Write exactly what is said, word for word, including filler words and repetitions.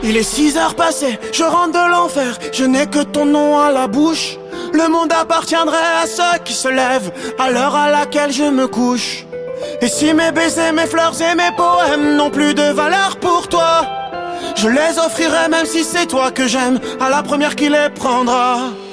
Il est six heures passées, je rentre de l'enfer, je n'ai que ton nom à la bouche. Le monde appartiendrait à ceux qui se lèvent à l'heure à laquelle je me couche. Et si mes baisers, mes fleurs et mes poèmes n'ont plus de valeur pour toi, je les offrirai même si c'est toi que j'aime, à la première qui les prendra.